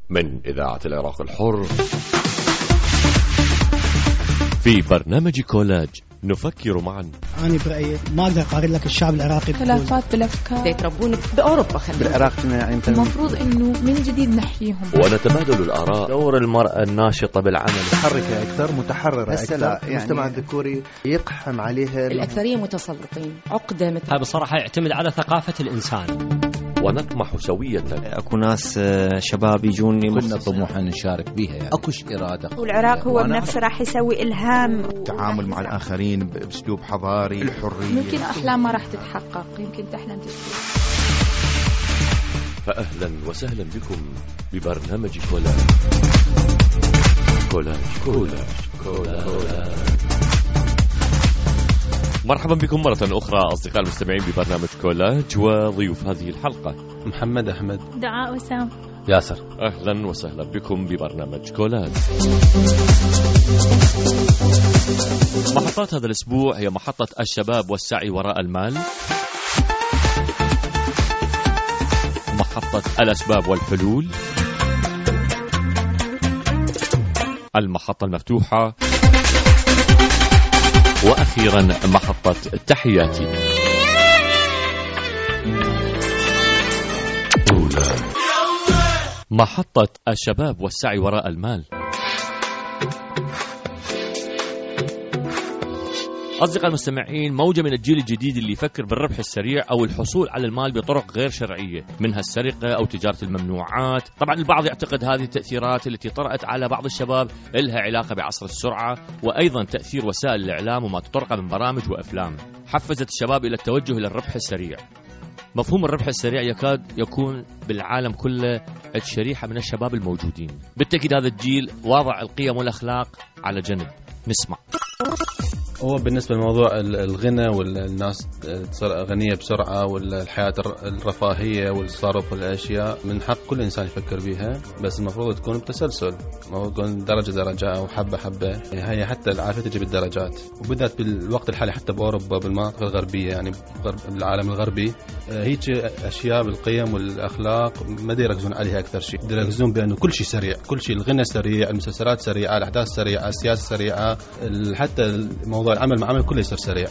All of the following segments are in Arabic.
من إذاعة العراق الحر في برنامج كولاج نفكر معا. أنا برأيي ما أقدر أقارن لك الشعب العراقي خلافات بالأفكار يتربون بأوروبا بالعراق يعني المفروض إنه من جديد نحييهم ونتبادل الآراء. دور المرأة الناشطة بالعمل متحركة أكثر، متحررة أكثر. يعني المجتمع الذكوري يقحم عليها الأكثرية متسلطين عقدة هذا بصراحة يعتمد على ثقافة الإنسان. ونطمح سوية. أكو ناس شباب يجوني كنا طموحا نشارك بها يعني. أكوش إرادة. والعراق هو بنفسه راح يسوي إلهام التعامل مع الآخرين بأسلوب حضاري، الحرية. ممكن أحلام ما راح تتحقق، يمكن تحلم تشتري. فأهلا وسهلا بكم ببرنامج كولاج. كولاج كولاج كولاج. مرحبا بكم مرة أخرى أصدقاء المستمعين ببرنامج كولاج، وضيوف هذه الحلقة محمد أحمد، دعاء وسام، ياسر. أهلا وسهلا بكم ببرنامج كولاج. محطات هذا الأسبوع هي محطة الشباب والسعي وراء المال، محطة الأسباب والحلول، المحطة المفتوحة، وأخيرا محطة تحياتي. محطة الشباب والسعي وراء المال. أصدقاء المستمعين، موجة من الجيل الجديد اللي يفكر بالربح السريع أو الحصول على المال بطرق غير شرعية، منها السرقة أو تجارة الممنوعات. طبعا البعض يعتقد هذه التأثيرات التي طرأت على بعض الشباب لها علاقة بعصر السرعة، وأيضا تأثير وسائل الإعلام وما تطرق من برامج وأفلام حفزت الشباب إلى التوجه إلى الربح السريع. مفهوم الربح السريع يكاد يكون بالعالم كله الشريحة من الشباب الموجودين. بالتأكيد هذا الجيل واضع القيم والأخلاق على جنب. نسمع. هو بالنسبة لموضوع الغنى والناس تصير غنية بسرعة والحياة الرفاهية والتصرف والأشياء من حق كل إنسان يفكر بيها، بس المفروض تكون بتسلسل، المفروض تكون درجة درجة أو حبة حبة. هي حتى العافية تجي بالدرجات، وبدأت بالوقت الحالي حتى بأوروبا بالمناطق الغربية، يعني بالعالم الغربي هيك أشياء بالقيم والأخلاق ما يركزون عليها أكثر شيء، يركزون بأنه كل شيء سريع، كل شيء الغنى سريع، المسلسلات سريعة، الأحداث سريعة، السياسة سريعة، حتى موضوع العمل مع عمل كله يصير سريع.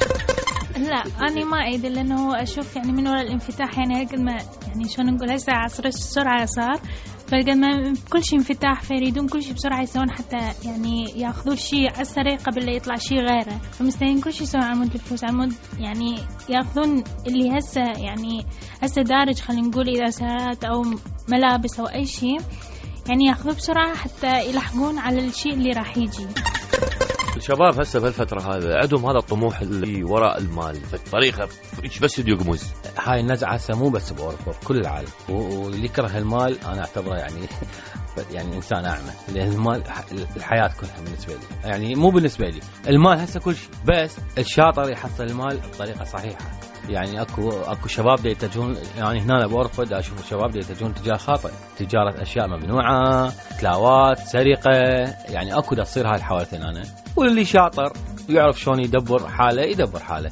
لا أنا ما أيد، لأنه أشوف يعني من وراء الانفتاح يعني هيك ما يعني شلون نقول هسه عصر السرعة صار، فقد ما كل شيء انفتاح فيريدون كل شيء بسرعة يسوون، حتى يعني يأخذون شيء على السريع قبل لا يطلع شيء غيره، فمستنين كل شيء يسوون على مود الفلوس، على مود يعني يأخذون اللي هسه يعني هسه دارج، خلينا نقول إذا سيارات أو ملابس أو أي شيء يعني يأخذوه بسرعة حتى يلحقون على الشيء اللي راح يجي. الشباب هسه بهالفترة هذا عندهم هذا الطموح اللي وراء المال بطريقة بس يقمز. هاي النزعة هسه مو بس بأوروبا، بكل العالم، واللي يكره المال أنا أعتبره يعني إنسان أعمى، لأن المال الحياة كلها بالنسبة لي، يعني مو بالنسبة لي المال هسه كل شيء، بس الشاطر يحصل المال بطريقة صحيحة. يعني اكو شباب يتجهون، يعني هنا بأوروبا دا اشوف الشباب يتجهون تجاه خاطئ، تجارة اشياء ممنوعة، تلاوات، سرقة، يعني اكو دا تصير هاي الحوادث هنا. واللي شاطر يعرف شلون يدبر حاله يدبر حاله.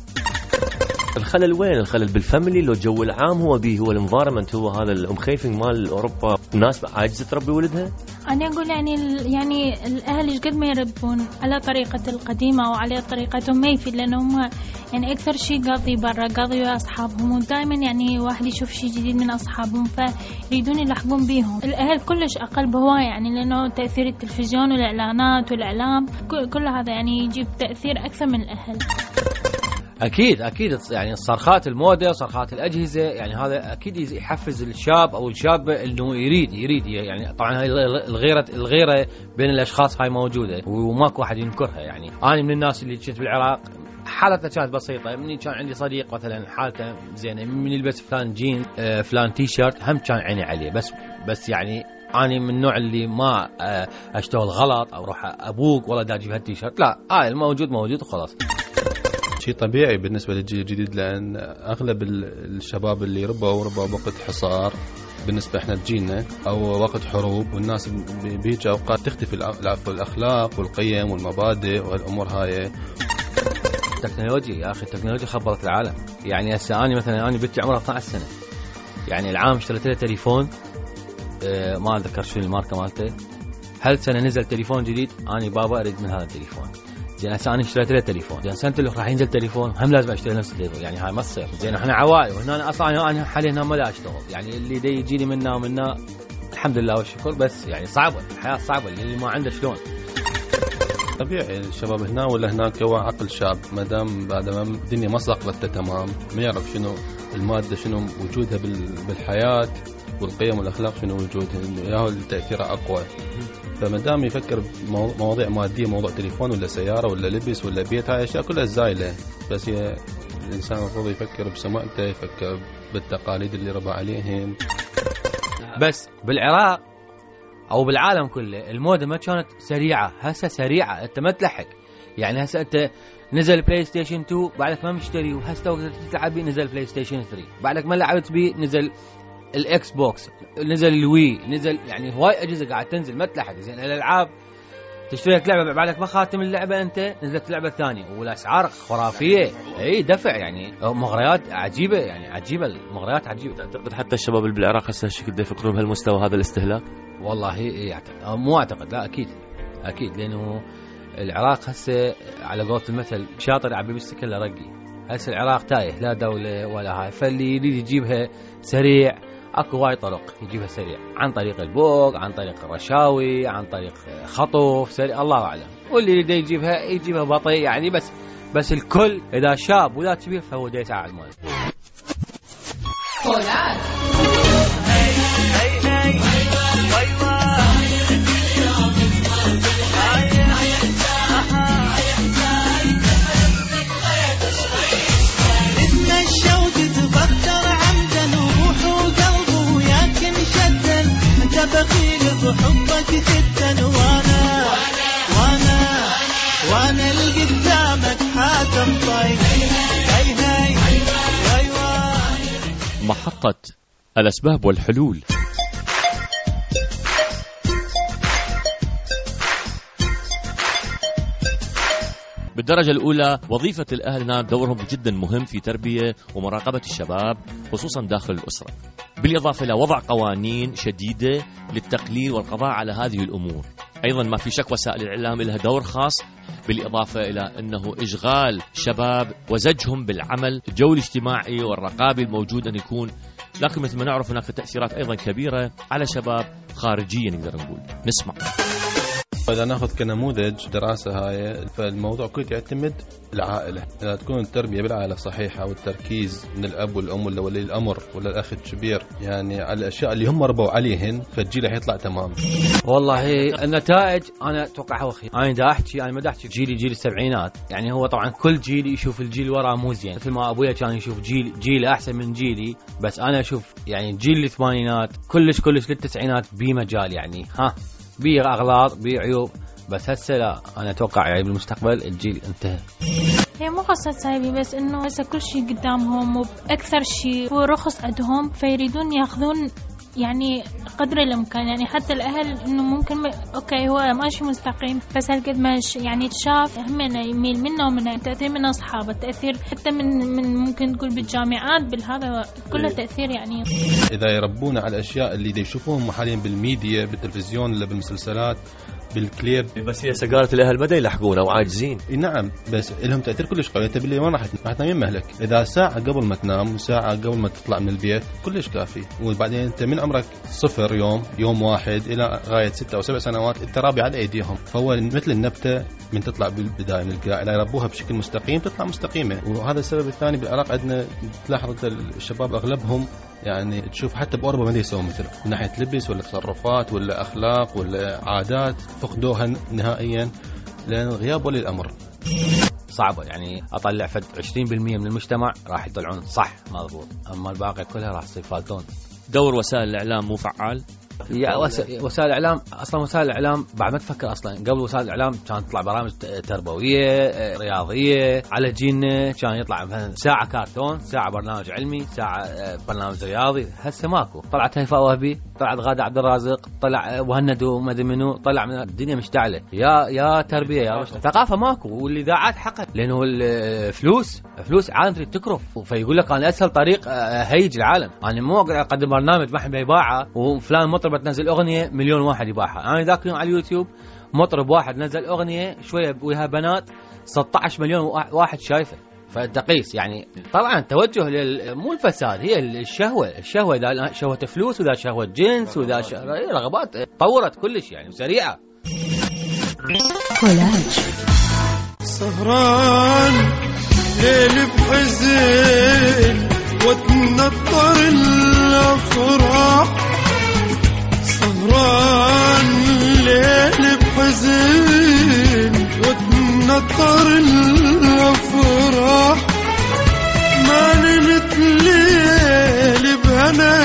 الخلل وين؟ الخلل بالفاميلي، لو الجو العام هو به، هو الانفايرمنت، هو هذا الامخيفنج مال اوروبا. الناس عاجزه تربي ولدها. انا اقول يعني الاهل قد ما يربون على طريقه القديمه وعلى طريقتهم ما يفيد، لانهم يعني اكثر شيء قاضي برا، قاضي ويا اصحابهم، ودائما يعني واحد يشوف شيء جديد من اصحابهم فيريدون يلحقون بيهم. الاهل كلش اقل بهوايه، يعني لانه تاثير التلفزيون والاعلانات والاعلام كل هذا يعني يجيب تاثير اكثر من الاهل. أكيد يعني صرخات المودة، صرخات الأجهزة، يعني هذا أكيد يحفز الشاب أو الشابة إنه يريد يعني. طبعا هاي الغيرة بين الأشخاص هاي موجودة وماكو واحد ينكرها. يعني أنا من الناس اللي جيت بالعراق حالتها كانت بسيطة، مني كان عندي صديق مثلا حالته زينة، من يلبس فلان جين فلان تي شيرت هم كان عيني عليه، بس يعني أنا من النوع اللي ما أشتغل غلط أو روح أبوك والله دا أجيب هالتي شيرت، لا الموجود موجود وخلاص. شيء طبيعي بالنسبة للجيل الجديد، لأن أغلب الشباب اللي ربوا وقت حصار بالنسبة إحنا بجيلنا أو وقت حروب، والناس بيجي أوقات تختفي الأخلاق والقيم والمبادئ والأمور هاي. التكنولوجيا يا أخي، التكنولوجيا خبرت العالم. يعني هسه أنا مثلا بنتي عمرها 12 سنة، يعني العام اشتريت لها تليفون ما أذكر شو الماركة مالته، هل سنة نزل تليفون جديد، أنا بابا أريد من هذا التليفون. زين هسه أنا اشتريت له تليفون، زين سنة اللي راح ينزل تليفون هم لازم أشتري نفس التليفون، يعني هاي ما تصير. زين إحنا عوائل وهنا أنا أصلا أنا حاليا هنا ما لا أشتغل، يعني اللي دا يجيني منا ومنا الحمد لله والشكر، بس يعني صعبة الحياة، صعبة اللي ما عنده شلون. طبيعي الشباب هنا ولا هناك هو عقل شاب، ما دام بعد ما الدنيا ما صقلت تمام، ما يعرف شنو المادة شنو وجودها بالحياة، والقيم والأخلاق شنو وجودها، إنه ياهو التأثير أقوى. فما دام يفكر بمواضيع مادية، موضوع تليفون ولا سيارة ولا لبس ولا بيت، هاي أشياء كلها زايلة. بس هي الإنسان المفروض يفكر بسمعته، يفكر بالتقاليد اللي ربى عليهن. بس بالعراق أو بالعالم كله المودة ما كانت سريعة، هسه سريعة، أنت ما تلحق. يعني هسه أنت نزل بلاي ستيشن 2 بعدك ما مشتري، وهسه وقت تلعب بيه نزل بلاي ستيشن 3، بعدك ما لعبت بيه نزل الاكس بوكس، نزل الوي، نزل يعني هواي أجهزة قاعد تنزل ما تلحق. زين الألعاب تشتري لك لعبة بعدك ما خاتم اللعبة أنت نزلت لعبة ثانية، والأسعار خرافية، أي دفع يعني مغريات عجيبة، يعني عجيبة المغريات عجيبة. تعتقد حتى الشباب اللي بالعراق هسه هالشكل دا يفكرون بهالمستوى هذا الاستهلاك؟ والله مو أعتقد، لا أكيد لأنه العراق هسه على قولة المثل شاطر عبي بالسكن لرقي. هسه العراق تايه، لا دولة ولا هاي، فاللي يريد يجيبها سريع اكو هواي طرق يجيبها سريع، عن طريق البوق، عن طريق الرشاوي، عن طريق خطف سريع، الله اعلم. واللي يريد يجيبها بطيء يعني، بس الكل اذا شاب ولا كبير فهو دا يساعد مال. بخيل بحبك جدا، وانا اللي قدامك حاتم طيب. محطة الأسباب والحلول. بالدرجة الأولى وظيفة الأهل هنا دورهم جدا مهم في تربية ومراقبة الشباب خصوصا داخل الأسرة، بالإضافة إلى وضع قوانين شديدة للتقليل والقضاء على هذه الأمور. أيضا ما في شك وسائل الإعلام لها دور خاص، بالإضافة إلى أنه إشغال شباب وزجهم بالعمل، الجو الاجتماعي والرقابي الموجود أن يكون. لكن مثل ما نعرف هناك تأثيرات أيضا كبيرة على شباب خارجيا نقدر نقول. نسمع. إذا ناخذ كنموذج دراسة هاي، فالموضوع كله يعتمد العائلة. إذا تكون التربية بالعائلة صحيحة والتركيز من الأب والأم ولا ولي الأمر ولا الأخ الكبير يعني على الأشياء اللي هم ربوا عليهن، فالجيل رح يطلع تمام. والله النتائج أنا أتوقع هو خير. أنا دا أحكي، أنا ما دا أحكي جيل السبعينات، يعني هو طبعا كل جيل يشوف الجيل وراه مو زين، مثل ما أبويا كان يشوف جيل أحسن من جيلي، بس أنا أشوف يعني جيل الثمانينات كلش للتسعينات بمجال، يعني بيه أغلاط بيه عيوب، بس هسه لا، أنا أتوقع يعني بالمستقبل الجيل انتهى. هي مو قصة سايبي، بس إنه هسه كل شيء قدامهم وبأكثر شيء ورخص عندهم، فيريدون ياخذون يعني قدر الإمكان. يعني حتى الأهل إنه ممكن أوكي هو ماشي مستقيم، بس هالقد ما يعني تشاف همنا يميل منه ومن التأثير من أصحابه، التأثير حتى من ممكن تقول بالجامعات بالهذا كله تأثير. يعني إذا يربونا على الأشياء اللي يشوفوهم حاليا بالميديا بالتلفزيون ولا بالمسلسلات بالكليب، بس هي سقالة الأهل مدى يلحقون أو عاجزين. نعم، بس لهم تأثير كلش قوي. أنت بالليل وين راح تنام مهلك؟ إذا ساعة قبل ما تنام وساعة قبل ما تطلع من البيت كلش كافي. وبعدين أنت من عمرك 0 يوم واحد إلى غاية 6 أو 7 سنوات أنت رابي على أيديهم. فهو مثل النبتة من تطلع بالبداية من القاع، إذا يربوها بشكل مستقيم تطلع مستقيمة. وهذا السبب الثاني بالعراق عندنا تلاحظ الشباب أغلبهم يعني تشوف حتى بأوروبا ما يسوون مثله من ناحية لبس ولا تصرفات ولا أخلاق ولا عادات، فقدوها نهائيا لأن غياب ولي الأمر. صعبة يعني أطلع فد 20% من المجتمع راح يطلعون صح مضبوط، أما الباقي كلها راح يصير فالتون. دور وسائل الإعلام مو فعال. وسائل الإعلام أصلا، وسائل الإعلام بعد ما تفكر أصلا قبل وسائل الإعلام كانت تطلع برامج تربوية رياضية، على جيلنا كان يطلع مثلا ساعة كارتون، ساعة برنامج علمي، ساعة برنامج رياضي. هسه ماكو. طلعت هيفاء وهبي، طلعت غادة عبد الرازق، طلع وهند ومدري منو، طلع من الدنيا مشتعلة. يا تربية يا ثقافة ماكو، والإذاعات حقت، لأنه الفلوس عالم تريد تكرف، فيقول لك أنا أسهل طريق هيج العالم. أنا مو أقدر أقدم برنامج ما حد يباعه وفلان مطرب مطربة تنزل أغنية مليون واحد يباعها. أنا ذاك يوم على اليوتيوب مطرب واحد نزل أغنية شوية وياها بنات 16 مليون واحد شايفه. فتقيس يعني طبعا توجه مو الفساد، هي الشهوة إذا شهوة فلوس وإذا شهوة جنس وإذا رغبات طورت كلش يعني وسريعة. كولاج سهران ليل بحزين وتنطر الأفراح، سهران ليل بحزين وتنطر الأفراح، ما نمت ليل بهنا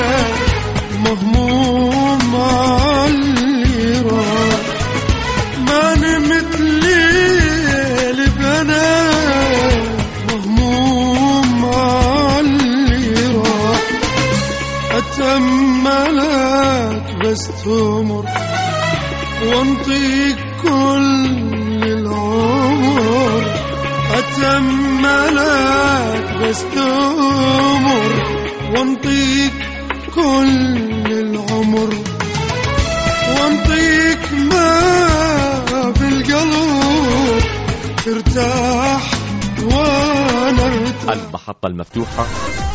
مهموم عاللي راح، ما نمت ليل بهنا مهموم عاللي راح، أتأملك بس تمر وانطيك كل العمر، أتأملك بس تمر وانطيك كل العمر، وانطيك ما بالقلب ترتاح وانا ارتاح. المحطة المفتوحة.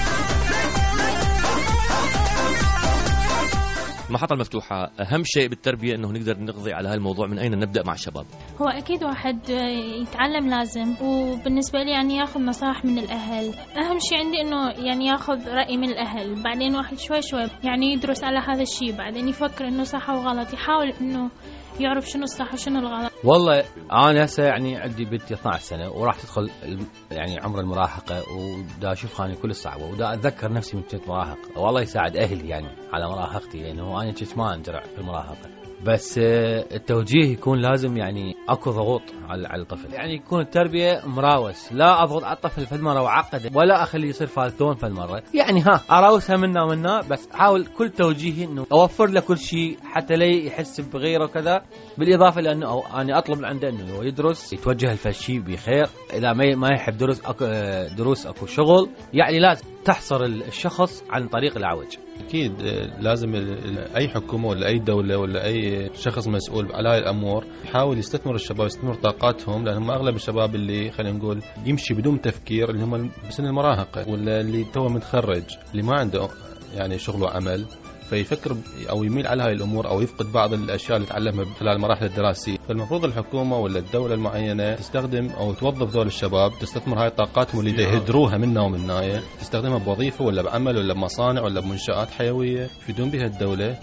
المحطة المفتوحة أهم شيء بالتربية أنه نقدر نقضي على هالموضوع. من أين نبدأ مع الشباب؟ هو أكيد واحد يتعلم لازم، وبالنسبة لي يعني ياخذ نصائح من الأهل. أهم شيء عندي أنه يعني ياخذ رأي من الأهل، بعدين واحد شوي شوي يعني يدرس على هذا الشيء، بعدين يفكر أنه صح وغلط، يحاول أنه يعرف شنو الصح وشنو الغلط. والله أنا هسه يعني عندي بنتي 12 سنة وراح تدخل يعني عمر المراهقة، ودا أشوف خاني كل صعبة، ودا أتذكر نفسي من كنت مراهق. والله يساعد أهلي يعني على مراهقتي، لأنه أنا كنت ما أنجرع في المراهقة، بس التوجيه يكون لازم يعني أكو ضغوط على الطفل، يعني يكون التربية مراوس، لا أضغط على الطفل في المرة وعقده ولا أخليه يصير فالتون في المرة، يعني أراوسها منا ومنا، بس أحاول كل توجيهي إنه أوفر له كل شيء حتى لا يحس بغيره وكذا. بالإضافة لأنه أنا أطلب من عنده إنه يدرس، يتوجه لفشي بخير، إذا ما يحب دروس أكو شغل، يعني لازم تحصر الشخص عن طريق العوج. أكيد لازم أي حكومة ولا أي دولة ولا أي شخص مسؤول على هاي الأمور يحاول يستثمر الشباب، يستثمر طاقاتهم، لأنهم أغلب الشباب اللي خلينا نقول يمشي بدون تفكير، اللي هم بسن المراهقة ولا اللي توه متخرج، اللي ما عنده يعني شغل وعمل، فيفكر أو يميل على هاي الأمور أو يفقد بعض الأشياء اللي تعلمها خلال المراحل الدراسية. فالمفروض الحكومة ولا الدولة المعينة تستخدم أو توظف ذول الشباب، تستثمر هاي طاقاتهم اللي يهدروها منا ومنايا، تستخدمها بوظيفة ولا بعمل ولا بمصانع ولا بمنشآت حيوية يفيدون بها الدولة.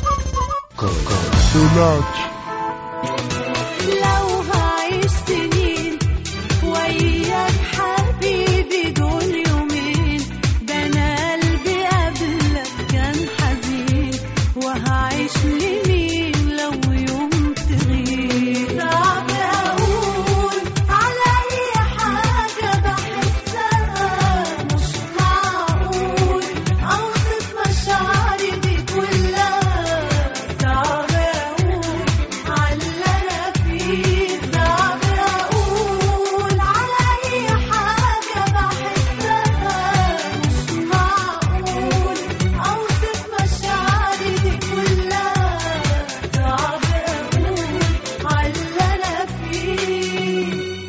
لو هعيش سنين وياك حبيبي دول يومين، ده أنا قلبي قبلك كان حزين، وهعيش لمين لو يوم تغيب. صعب أقول على أي حاجة بحسها، مش معقول أوصف مشاعري دي كلها، صعب أقول على اللي أنا فيه، صعب أقول على أي حاجة بحسها، مش معقول أوصف مشاعري دي كلها، صعب أقول على اللي أنا فيه.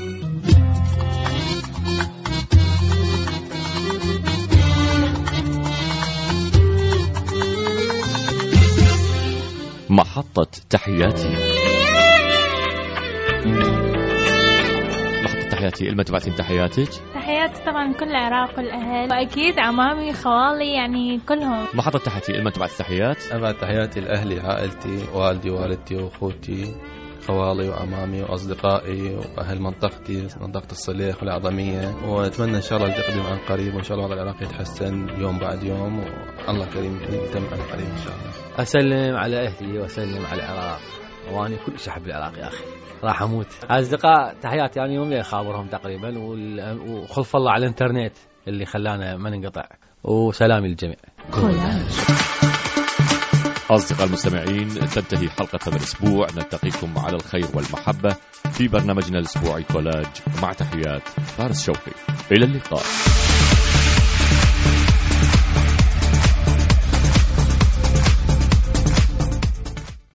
محطة تحياتي. محطة تحياتي. إلما تبعتين تحياتك؟ تحياتي طبعا كل العراق والأهل، وأكيد عمامي خوالي يعني كلهم. محطة تحياتي. إلما تبعت تحيات؟ أبعت تحياتي لأهلي، عائلتي، والدي ووالدتي وأخوتي، خوالي وعمامي وأصدقائي وأهل منطقتي، منطقة الصليخ والعظمية، وأتمنى إن شاء الله التقدم عن قريب، وإن شاء الله العراق يتحسن يوم بعد يوم، والله كريم يتم عن قريب إن شاء الله. أسلم على أهلي وأسلم على العراق، وأنا كل شيء أحب العراق يا أخي، راح أموت. أصدقاء تحياتي يعني يوم لي خابرهم تقريبا، وخلف الله على الإنترنت اللي خلانا ما ننقطع، وسلامي للجميع. أصدقاء المستمعين، تنتهي حلقة هذا الأسبوع، نلتقيكم على الخير والمحبة في برنامجنا الأسبوعي كولاج، مع تحيات فارس شوقي. إلى اللقاء.